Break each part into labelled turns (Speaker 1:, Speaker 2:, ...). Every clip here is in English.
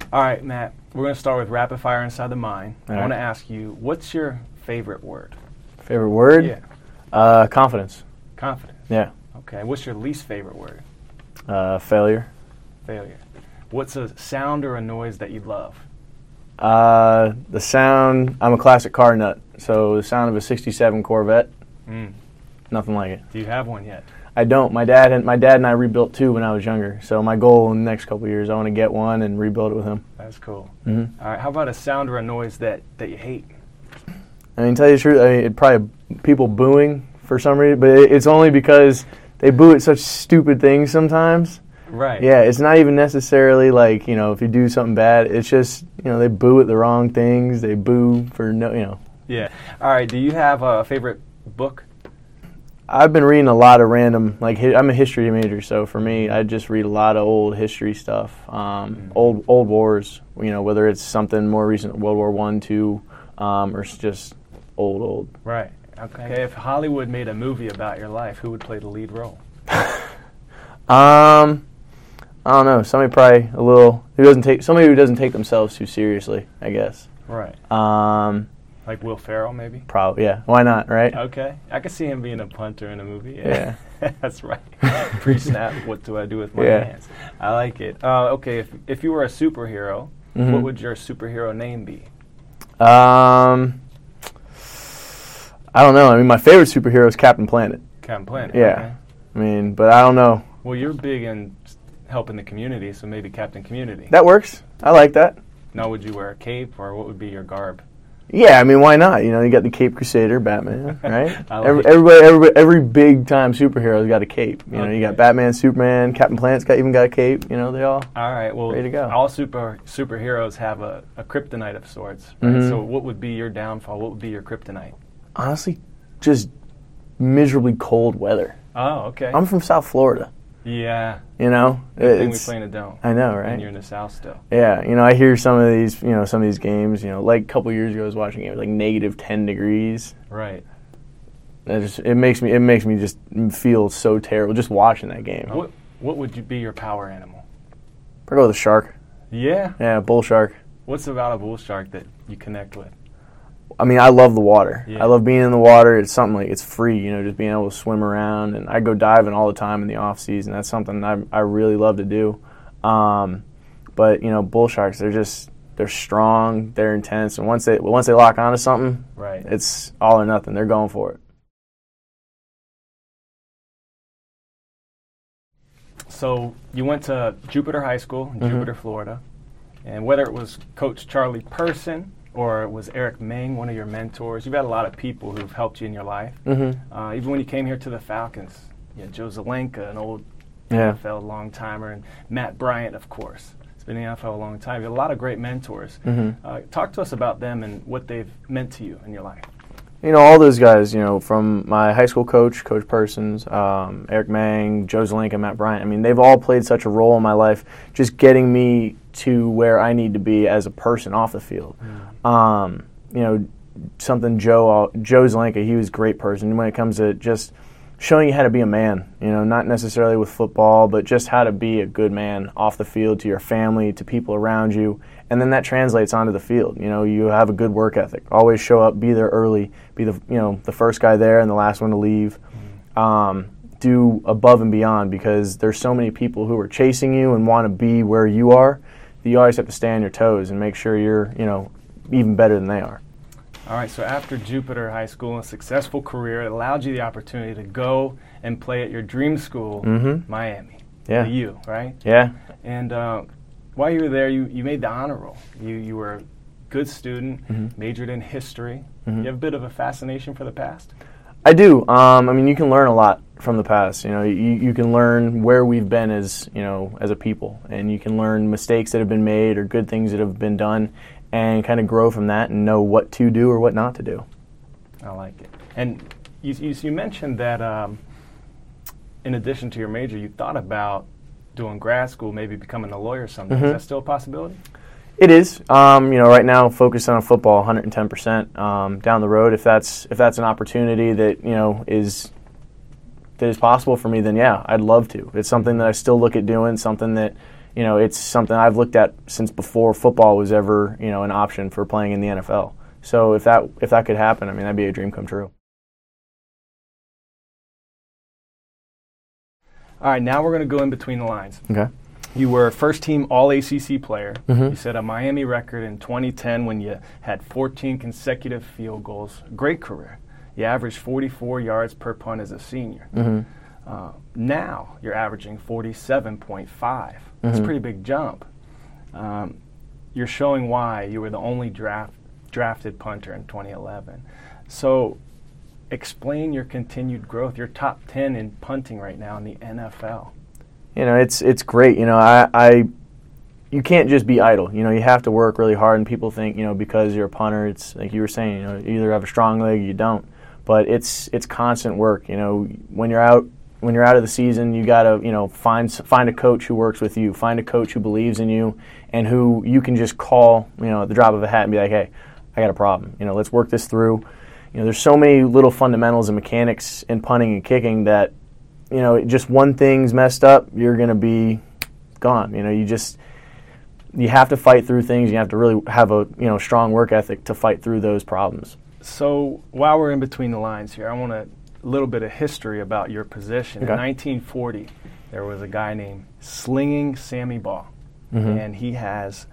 Speaker 1: All right, Matt, we're going to start with rapid fire inside the mind.
Speaker 2: All
Speaker 1: I want to
Speaker 2: right.
Speaker 1: ask you, what's your favorite word?
Speaker 2: Favorite word?
Speaker 1: Yeah.
Speaker 2: Confidence.
Speaker 1: Confidence.
Speaker 2: Yeah.
Speaker 1: Okay. What's your least favorite word?
Speaker 2: Failure.
Speaker 1: Failure. What's a sound or a noise that you love?
Speaker 2: The sound, I'm a classic car nut, so the sound of a 67 Corvette, nothing like it.
Speaker 1: Do you have one yet?
Speaker 2: I don't. My dad and I rebuilt two when I was younger, so my goal in the next couple of years, I want to get one and rebuild it with him.
Speaker 1: That's cool.
Speaker 2: Mm-hmm.
Speaker 1: All right. How about a sound or a noise that you hate?
Speaker 2: I mean, to tell you the truth, it probably people booing for some reason, but it's only because they boo at such stupid things sometimes.
Speaker 1: Right.
Speaker 2: Yeah, it's not even necessarily like, if you do something bad, it's just, they boo at the wrong things. They boo for
Speaker 1: Yeah. All right. Do you have a favorite book?
Speaker 2: I've been reading a lot of random, I'm a history major, so for me, I just read a lot of old history stuff, old wars, whether it's something more recent, World War I, II, or it's just old.
Speaker 1: Right. Okay. If Hollywood made a movie about your life, who would play the lead role?
Speaker 2: I don't know. Somebody who doesn't take themselves too seriously, I guess.
Speaker 1: Right. Like Will Ferrell, maybe?
Speaker 2: Probably, yeah. Why not, right?
Speaker 1: Okay. I could see him being a punter in a movie.
Speaker 2: Yeah.
Speaker 1: That's right. Pre-snap, what do I do with my
Speaker 2: Yeah.
Speaker 1: hands? I like it. Okay, if you were a superhero, what would your superhero name be?
Speaker 2: I don't know. I mean, my favorite superhero is Captain Planet.
Speaker 1: Captain Planet.
Speaker 2: Yeah.
Speaker 1: Okay.
Speaker 2: I mean, but I don't know.
Speaker 1: Well, you're big in helping the community, so maybe Captain Community.
Speaker 2: That works. I like that.
Speaker 1: Now, would you wear a cape, or what would be your garb?
Speaker 2: Yeah, I mean, why not? You got the Cape Crusader, Batman, right?
Speaker 1: I like
Speaker 2: every big time superhero's got a cape.
Speaker 1: Okay.
Speaker 2: You got Batman, Superman, Captain Planet's even got a cape. They all.
Speaker 1: All right. Well,
Speaker 2: ready to go.
Speaker 1: all superheroes have a kryptonite of sorts. Right? So, what would be your downfall? What would be your kryptonite?
Speaker 2: Honestly, just miserably cold weather.
Speaker 1: Oh, okay.
Speaker 2: I'm from South Florida.
Speaker 1: Yeah.
Speaker 2: Good
Speaker 1: thing we play in a dome.
Speaker 2: I know, right?
Speaker 1: And you're in the South still.
Speaker 2: Yeah, I hear some of these games. Like a couple years ago, I was watching it like -10 degrees.
Speaker 1: Right.
Speaker 2: It makes me just feel so terrible just watching that game.
Speaker 1: What would you be your power animal?
Speaker 2: I go with a shark.
Speaker 1: Yeah.
Speaker 2: Yeah, bull shark.
Speaker 1: What's about a bull shark that you connect with?
Speaker 2: I mean, I love the water.
Speaker 1: Yeah.
Speaker 2: I love being in the water. It's something it's free, just being able to swim around. And I go diving all the time in the off season. That's something I really love to do. But bull sharks, they're strong, they're intense, and once they lock onto something,
Speaker 1: right,
Speaker 2: it's all or nothing. They're going for it.
Speaker 1: So you went to Jupiter High School in Jupiter, Florida, and whether it was Coach Charlie Person or it was Eric Meng, one of your mentors, you've had a lot of people who've helped you in your life. Even when you came here to the Falcons, you had Joe Zelenka, an old NFL long-timer, and Matt Bryant, of course. It's been in the NFL a long time. You had a lot of great mentors. Talk to us about them and what they've meant to you in your life.
Speaker 2: All those guys, from my high school coach, Coach Persons, Eric Meng, Joe Zelenka, Matt Bryant, I mean, they've all played such a role in my life, just getting me to where I need to be as a person off the field. Joe Zelenka, he was a great person when it comes to just showing you how to be a man, not necessarily with football, but just how to be a good man off the field to your family, to people around you, and then that translates onto the field. You have a good work ethic. Always show up, be there early, be the first guy there and the last one to leave. Do above and beyond because there's so many people who are chasing you and want to be where you are that you always have to stay on your toes and make sure you're, even better than they are.
Speaker 1: All right, so after Jupiter High School and a successful career, it allowed you the opportunity to go and play at your dream school, Miami.
Speaker 2: Yeah.
Speaker 1: The U, right?
Speaker 2: Yeah.
Speaker 1: And while you were there, you made the honor roll. You were a good student, majored in history. You have a bit of a fascination for the past?
Speaker 2: I do. I mean, you can learn a lot from the past. You can learn where we've been as a people, and you can learn mistakes that have been made or good things that have been done, and kind of grow from that and know what to do or what not to do.
Speaker 1: I like it. And you mentioned that in addition to your major, you thought about doing grad school, maybe becoming a lawyer someday. Is that still a possibility?
Speaker 2: It is. Right now, focused on football 110%. Down the road, if that's an opportunity that is possible for me, then yeah, I'd love to. It's something that I still look at doing, something that it's something I've looked at since before football was ever, an option for playing in the NFL. So if that could happen, I mean, that'd be a dream come true.
Speaker 1: All right, now we're going to go in between the lines.
Speaker 2: Okay.
Speaker 1: You were a first-team All-ACC player.
Speaker 2: Mm-hmm.
Speaker 1: You set a Miami record in 2010 when you had 14 consecutive field goals. Great career. You averaged 44 yards per punt as a senior.
Speaker 2: Mm-hmm.
Speaker 1: Now you're averaging 47.5. That's a pretty big jump. You're showing why you were the only drafted punter in 2011. So explain your continued growth. You're top 10 in punting right now in the NFL.
Speaker 2: It's great. You can't just be idle. You have to work really hard, and people think, because you're a punter, it's like you were saying, you either have a strong leg or you don't. But it's constant work. When you're out of the season, you gotta, find a coach who works with you, find a coach who believes in you, and who you can just call, at the drop of a hat and be like, hey, I got a problem. Let's work this through. There's so many little fundamentals and mechanics in punting and kicking that, just one thing's messed up, you're going to be gone. You have to fight through things. You have to really have a, strong work ethic to fight through those problems.
Speaker 1: So while we're in between the lines here, I want a little bit of history about your position.
Speaker 2: Okay.
Speaker 1: In 1940, there was a guy named Slinging Sammy Baugh, and he has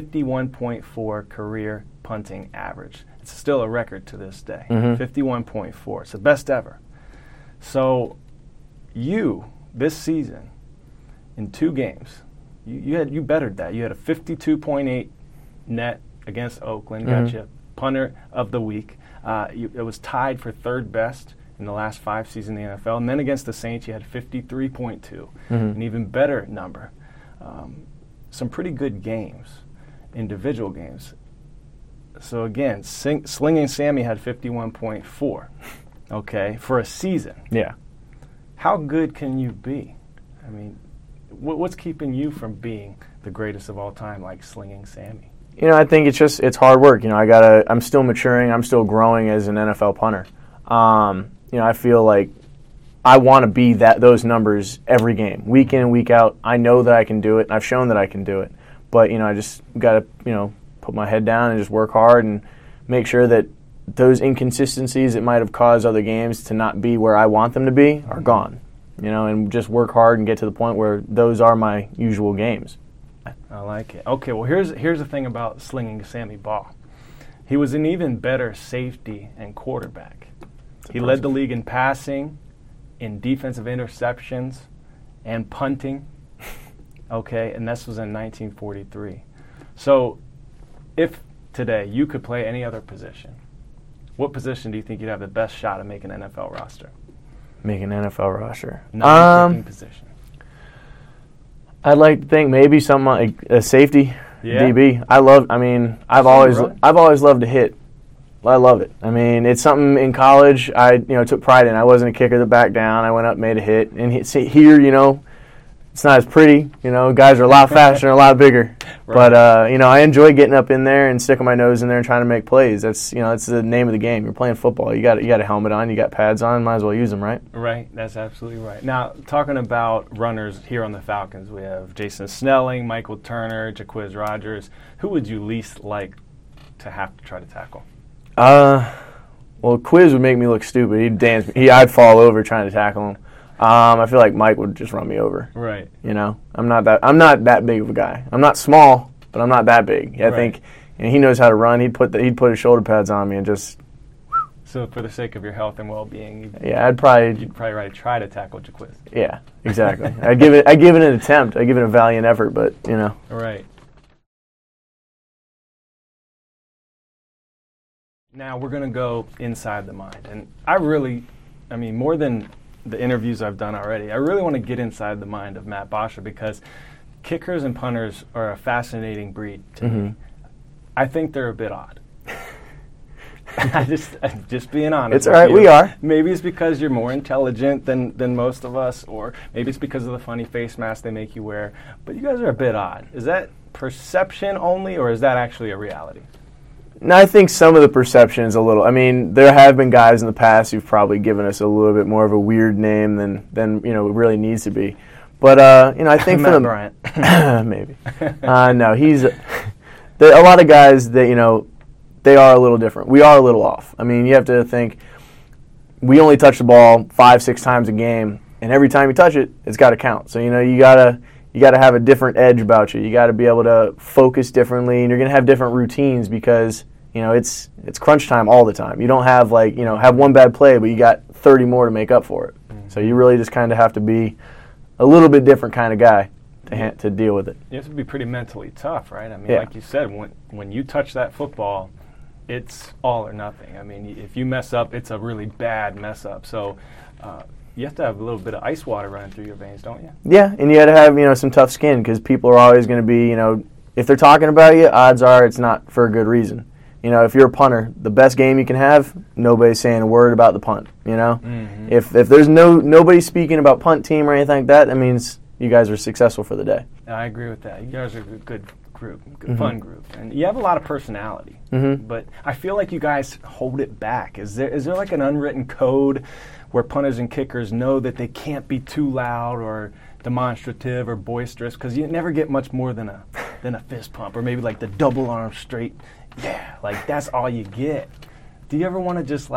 Speaker 1: 51.4 career punting average. It's still a record to this day, 51.4. It's the best ever. So you, this season, in 2 games, you bettered that. You had a 52.8 net against Oakland, got you punter of the week. It was tied for 3rd best in the last 5 seasons in the NFL. And then against the Saints, you had 53.2, an even better number. Some pretty good games, individual games. So again, Slinging Sammy had 51.4, okay, for a season.
Speaker 2: Yeah.
Speaker 1: How good can you be? I mean, what's keeping you from being the greatest of all time, like Slinging Sammy?
Speaker 2: I think it's hard work. I'm still maturing. I'm still growing as an NFL punter. I feel like I want to be those numbers every game, week in and week out. I know that I can do it, and I've shown that I can do it. But, I just got to, put my head down and just work hard and make sure that those inconsistencies that might have caused other games to not be where I want them to be are gone, and just work hard and get to the point where those are my usual games.
Speaker 1: I like it. Okay, well, here's the thing about Slinging Sammy Baugh. He was an even better safety and quarterback. He led the league in passing, in defensive interceptions, and punting. Okay, and this was in 1943. So if today you could play any other position, what position do you think you'd have the best shot at making an NFL roster?
Speaker 2: Make an NFL roster.
Speaker 1: Non-kicking position.
Speaker 2: I'd like to think maybe something like a safety, DB. I've always loved to hit. I love it. I mean, it's something in college I took pride in. I wasn't a kicker that backed down. I went up, made a hit, and here, it's not as pretty. Guys are a lot faster and a lot bigger. Right. But I enjoy getting up in there and sticking my nose in there and trying to make plays. That's that's the name of the game. You're playing football. You got a helmet on. You got pads on. Might as well use them, right?
Speaker 1: Right. That's absolutely right. Now, talking about runners here on the Falcons, we have Jason Snelling, Michael Turner, Jacquizz Rodgers. Who would you least like to have to try to tackle?
Speaker 2: Well, Quiz would make me look stupid. He'd dance me. I'd fall over trying to tackle him. I feel like Mike would just run me over.
Speaker 1: Right.
Speaker 2: I'm not that big of a guy. I'm not small, but I'm not that big. I think he knows how to run. He'd put his shoulder pads on me and just.
Speaker 1: So for the sake of your health and well-being,
Speaker 2: you'd probably
Speaker 1: try to tackle Jacquizz.
Speaker 2: Yeah, exactly. I'd give it an attempt. I'd give it a valiant effort, but
Speaker 1: Right. Now we're going to go inside the mind. And more than the interviews I've done already, I really want to get inside the mind of Matt Bosher because kickers and punters are a fascinating breed to me. I think they're a bit odd. just being honest.
Speaker 2: It's all right, we are.
Speaker 1: Maybe it's because you're more intelligent than most of us, or maybe it's because of the funny face mask they make you wear. But you guys are a bit odd. Is that perception only, or is that actually a reality?
Speaker 2: No, I think some of the perception is a little. There have been guys in the past who've probably given us a little bit more of a weird name than it really needs to be. But I think for
Speaker 1: Matt
Speaker 2: the
Speaker 1: Bryant.
Speaker 2: maybe no, he's a lot of guys that they are a little different. We are a little off. I mean, you have to think we only touch the ball 5-6 times a game, and every time you touch it, it's got to count. So you gotta have a different edge about you. You got to be able to focus differently, and you're gonna have different routines because it's crunch time all the time. You don't have have one bad play, but you got 30 more to make up for it. Mm-hmm. So you really just kind of have to be a little bit different kind of guy to deal with it.
Speaker 1: You have to be pretty mentally tough, right? I mean,
Speaker 2: yeah.
Speaker 1: Like you said, when you touch that football, it's all or nothing. I mean, if you mess up, it's a really bad mess up. So you have to have a little bit of ice water running through your veins, don't you?
Speaker 2: Yeah, and you got to have some tough skin because people are always going to be if they're talking about you, odds are it's not for a good reason. If you're a punter, the best game you can have, nobody's saying a word about the punt.
Speaker 1: Mm-hmm.
Speaker 2: If there's nobody speaking about punt team or anything like that means you guys are successful for the day.
Speaker 1: I agree with that. You guys are a good group, good
Speaker 2: mm-hmm.
Speaker 1: fun group, and you have a lot of personality.
Speaker 2: Mm-hmm.
Speaker 1: But I feel like you guys hold it back. Is there like an unwritten code where punters and kickers know that they can't be too loud or demonstrative or boisterous? Because you never get much more than a fist pump or maybe like the double arm straight. Yeah, like that's all you get. Do you ever want to just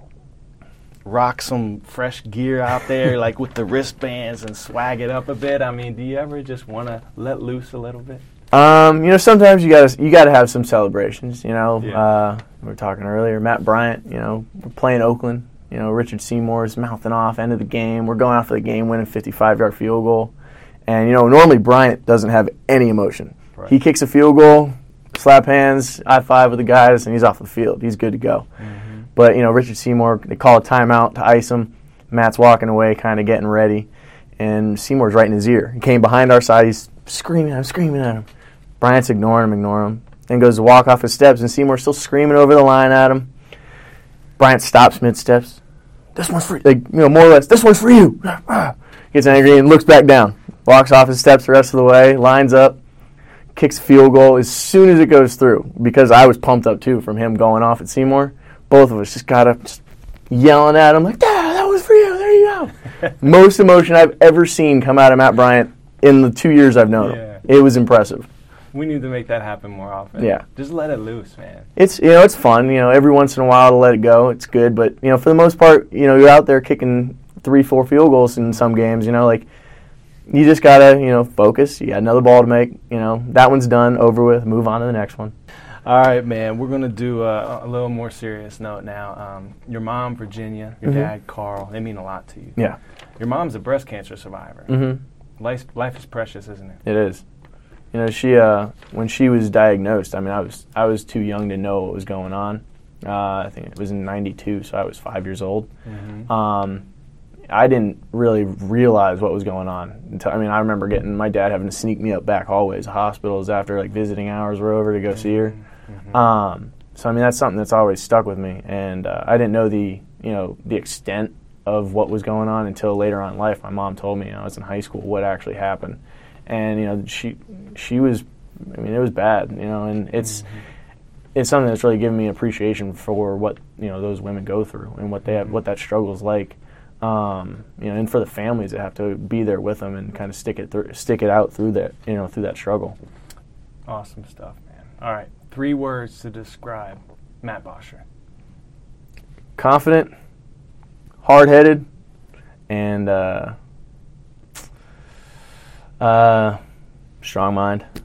Speaker 1: rock some fresh gear out there, like with the wristbands and swag it up a bit? I mean, do you ever just want to let loose a little bit?
Speaker 2: Sometimes you gotta have some celebrations.
Speaker 1: Yeah.
Speaker 2: We were talking earlier, Matt Bryant. We're playing Oakland. Richard Seymour's mouthing off, end of the game. We're going out for the game-winning 55-yard field goal, and normally Bryant doesn't have any emotion.
Speaker 1: Right.
Speaker 2: He kicks a field goal, slap hands, high five with the guys, and he's off the field. He's good to go.
Speaker 1: Mm-hmm.
Speaker 2: But Richard Seymour, they call a timeout to ice him. Matt's walking away, kind of getting ready, and Seymour's right in his ear. He came behind our side. He's screaming at him. Bryant's ignoring him, and goes to walk off his steps, and Seymour's still screaming over the line at him. Bryant stops mid-steps. This one's for more or less, this one's for you. Gets angry and looks back down. Walks off his steps the rest of the way, lines up, kicks a field goal as soon as it goes through. Because I was pumped up, too, from him going off at Seymour. Both of us just got up, just yelling at him, that was for you, there you go. Most emotion I've ever seen come out of Matt Bryant in the 2 years I've known him. It was impressive.
Speaker 1: We need to make that happen more often.
Speaker 2: Yeah.
Speaker 1: Just let it loose, man.
Speaker 2: It's it's fun. Every once in a while to let it go. It's good, but for the most part, you're out there kicking 3-4 field goals in some games. You just gotta focus. You got another ball to make. That one's done, over with. Move on to the next one.
Speaker 1: All right, man. We're gonna do a little more serious note now. Your mom, Virginia. Your
Speaker 2: mm-hmm.
Speaker 1: dad, Carl. They mean a lot to you.
Speaker 2: Yeah.
Speaker 1: Your mom's a breast cancer survivor.
Speaker 2: Mm-hmm.
Speaker 1: Life is precious, isn't it?
Speaker 2: It is. She when she was diagnosed, I was too young to know what was going on. I think it was in '92, so I was 5 years old.
Speaker 1: Mm-hmm.
Speaker 2: I didn't really realize what was going on until I remember my dad having to sneak me up back hallways of hospitals after visiting hours were over to go see her. Mm-hmm. So that's something that's always stuck with me, and I didn't know the extent of what was going on until later on in life. My mom told me I was in high school what actually happened. And she was, it was bad, and it's something that's really given me appreciation for what those women go through and what they have, what that struggle is like, and for the families that have to be there with them and kind of stick it out through that through that struggle.
Speaker 1: Awesome stuff, man. All right, 3 words to describe Matt Bosher.
Speaker 2: Confident, hard-headed, and strong mind.